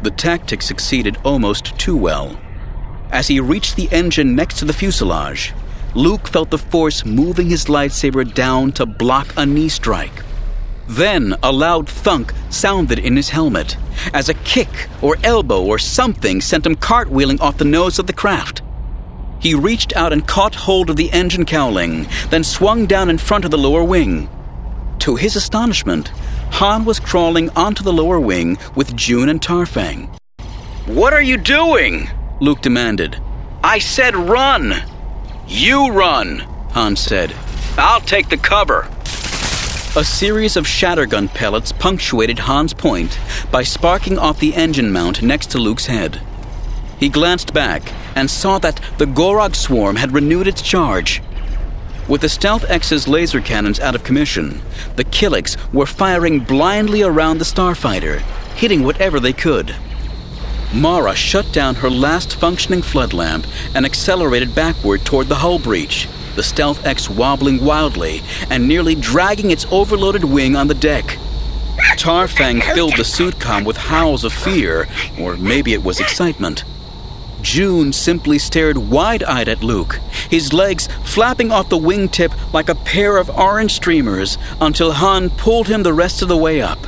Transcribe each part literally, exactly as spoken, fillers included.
The tactic succeeded almost too well. As he reached the engine next to the fuselage, Luke felt the Force moving his lightsaber down to block a knee strike. Then a loud thunk sounded in his helmet, as a kick or elbow or something sent him cartwheeling off the nose of the craft. He reached out and caught hold of the engine cowling, then swung down in front of the lower wing. To his astonishment, Han was crawling onto the lower wing with June and Tarfang. "What are you doing?" Luke demanded. "I said run." "You run," Han said. "I'll take the cover." A series of shattergun pellets punctuated Han's point by sparking off the engine mount next to Luke's head. He glanced back and saw that the Gorog swarm had renewed its charge. With the Stealth X's laser cannons out of commission, the Killiks were firing blindly around the starfighter, hitting whatever they could. Mara shut down her last functioning flood lamp and accelerated backward toward the hull breach, the Stealth X wobbling wildly and nearly dragging its overloaded wing on the deck. Tarfang filled the suitcom with howls of fear, or maybe it was excitement. June simply stared wide-eyed at Luke, his legs flapping off the wingtip like a pair of orange streamers until Han pulled him the rest of the way up.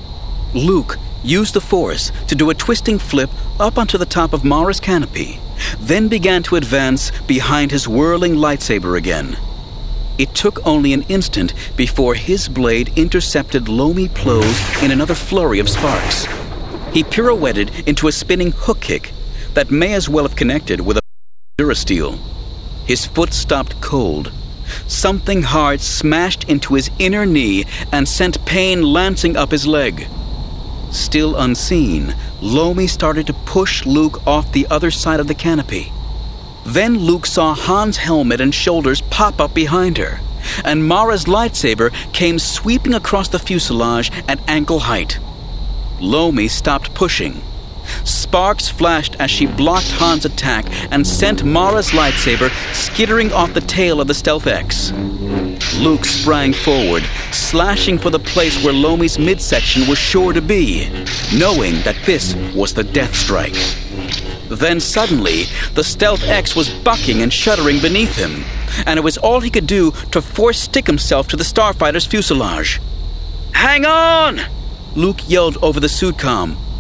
Luke used the Force to do a twisting flip up onto the top of Mara's canopy, then began to advance behind his whirling lightsaber again. It took only an instant before his blade intercepted Lomi Plo's in another flurry of sparks. He pirouetted into a spinning hook kick that may as well have connected with a Durasteel. His foot stopped cold. Something hard smashed into his inner knee and sent pain lancing up his leg. Still unseen, Lomi started to push Luke off the other side of the canopy. Then Luke saw Han's helmet and shoulders pop up behind her, and Mara's lightsaber came sweeping across the fuselage at ankle height. Lomi stopped pushing. Sparks flashed as she blocked Han's attack and sent Mara's lightsaber skittering off the tail of the Stealth X. Luke sprang forward, slashing for the place where Lomi's midsection was sure to be, knowing that this was the death strike. Then suddenly, the Stealth X was bucking and shuddering beneath him, and it was all he could do to force stick himself to the starfighter's fuselage. "Hang on!" Luke yelled over the suitcom,